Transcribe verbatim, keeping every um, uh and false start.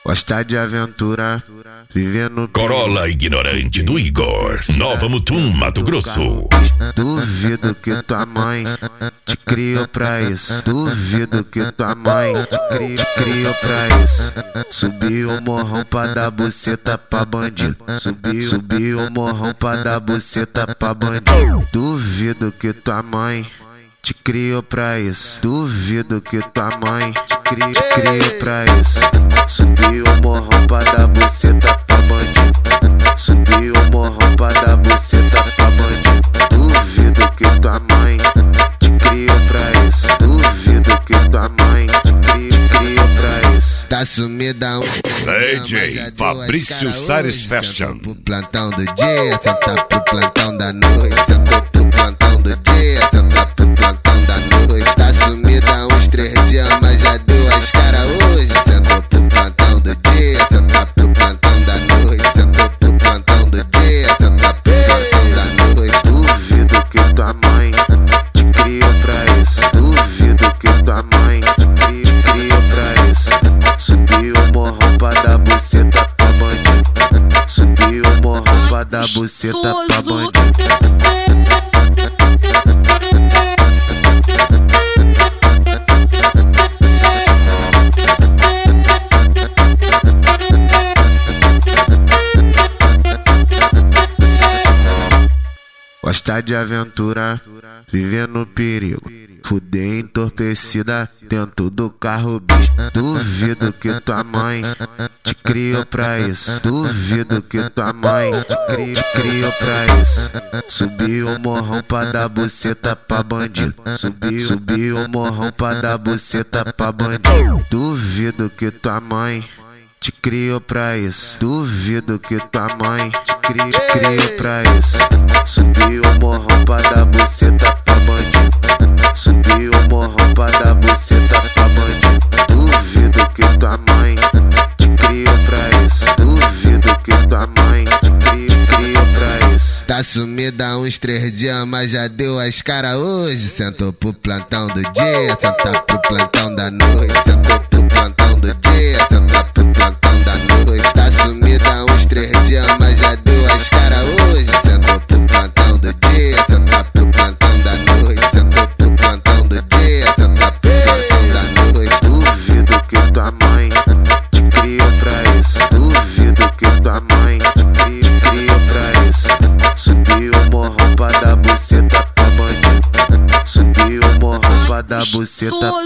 Gosta de aventura, vivendo Corolla ignorante do Igor, Nova Mutum, Mato Grosso. Duvido que tua mãe te criou pra isso. Duvido que tua mãe te criou, te criou pra isso. Subiu o morrão pra dar buceta pra bandido. Subiu, subiu o morrão pra dar buceta pra bandido. Duvido que tua mãe te criou pra isso. Duvido que tua mãe te criou, te criou pra isso. Subiu o morrão pra dar buceta pra bandido. Subiu o morrão pra dar buceta pra bandido. Duvido que tua mãe te criou pra isso. Duvido que tua mãe te criou, te criou pra isso. Tá sumida um D J Fabrício Sares Fashion. Pro plantão do dia, senta pro plantão da noite. Sentou pro plantão do dia, senta pro plantão da noite. Tá sumida uns três dias, mas já deu as caras hoje. Sentou pro plantão do dia, senta pro plantão da noite. Sentou pro plantão do dia, senta pro plantão da noite. Duvido que tua mãe te criou pra isso. Duvido que tua mãe te criou, te criou pra isso. Subiu o morrão pra dar buceta pra bandido. Subiu o morrão pra dar buceta pra bandido. Gosta de aventura, vivendo perigo. Fuder entorpecida dentro do carro, bicho. Duvido que tua mãe te criou pra isso. Duvido que tua mãe te criou, te criou pra isso. Subiu o morrão pra dar buceta pra bandido. Subiu, subiu o morrão pra dar buceta pra bandido. Duvido que tua mãe te criou pra isso. Duvido que tua mãe te criou, te criou pra isso. Subiu o morrão pra dar buceta pra bandido. Subiu o morrão pra dar buceta pra bandido. Duvido que tua mãe te criou pra isso. Duvido que tua mãe te criou, te criou pra isso. Tá sumida uns três dias, mas já deu as caras hoje. Sentou pro plantão do dia, senta pro plantão da noite. Sentou pro plantão do dia, senta pro plantão da noite. Tá sumida uns três dias, mas já deu as caras hoje. Sentou pro plantão do dia, senta pro plantão da noite. Sentou pro plantão do dia, senta pro plantão da noite. Duvido que tua mãe te criou pra isso. Duvido que tua mãe te criou, te criou pra isso. Subiu o morrão pra dar buceta pra bandido. Subiu o morrão pra dar buceta